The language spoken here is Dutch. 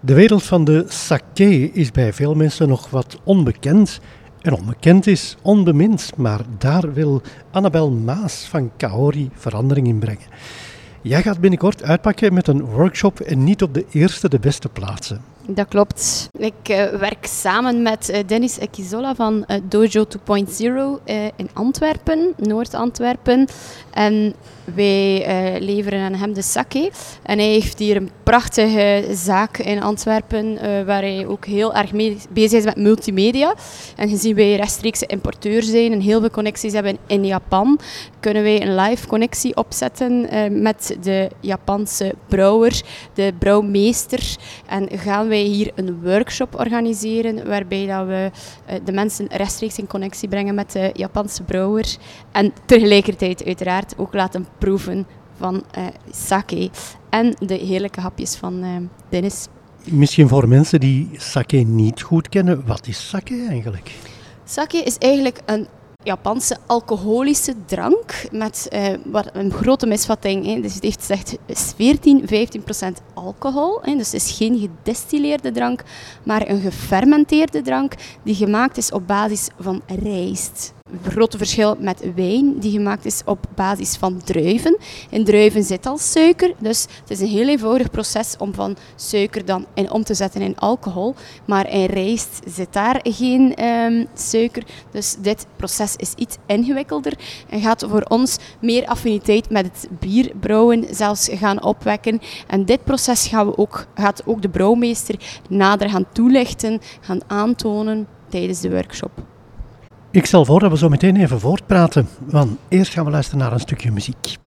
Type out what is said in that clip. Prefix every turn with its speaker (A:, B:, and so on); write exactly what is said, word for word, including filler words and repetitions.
A: De wereld van de sake is bij veel mensen nog wat onbekend. En onbekend is onbemind, maar daar wil Annabel Maas van Kaori verandering in brengen. Jij gaat binnenkort uitpakken met een workshop en niet op de eerste de beste plaatsen.
B: Dat klopt. Ik uh, werk samen met uh, Dennis Ekizola van uh, Dojo twee punt nul uh, in Antwerpen, Noord-Antwerpen. En wij uh, leveren aan hem de sake. En hij heeft hier een prachtige zaak in Antwerpen, uh, waar hij ook heel erg mee bezig is met multimedia. En gezien wij rechtstreekse importeur zijn en heel veel connecties hebben in Japan, kunnen wij een live connectie opzetten uh, met de Japanse brouwer, de brouwmeester. En gaan wij hier een workshop organiseren waarbij dat we uh, de mensen rechtstreeks in connectie brengen met de Japanse brouwer. En tegelijkertijd uiteraard ook laten proeven van uh, sake en de heerlijke hapjes van uh, Dennis.
A: Misschien voor mensen die sake niet goed kennen, wat is sake eigenlijk?
B: Sake is eigenlijk een Japanse alcoholische drank met uh, wat een grote misvatting. Hè. Dus het heeft slechts veertien, vijftien procent alcohol. Hè. Dus het is geen gedestilleerde drank, maar een gefermenteerde drank die gemaakt is op basis van rijst. Het grote verschil met wijn, die gemaakt is op basis van druiven. In druiven zit al suiker, dus het is een heel eenvoudig proces om van suiker dan in om te zetten in alcohol. Maar in rijst zit daar geen um, suiker, dus dit proces is iets ingewikkelder en gaat voor ons meer affiniteit met het bierbrouwen zelfs gaan opwekken. En dit proces gaan we ook, gaat ook de brouwmeester nader gaan toelichten, gaan aantonen tijdens de workshop.
A: Ik stel voor dat we zo meteen even voortpraten, want eerst gaan we luisteren naar een stukje muziek.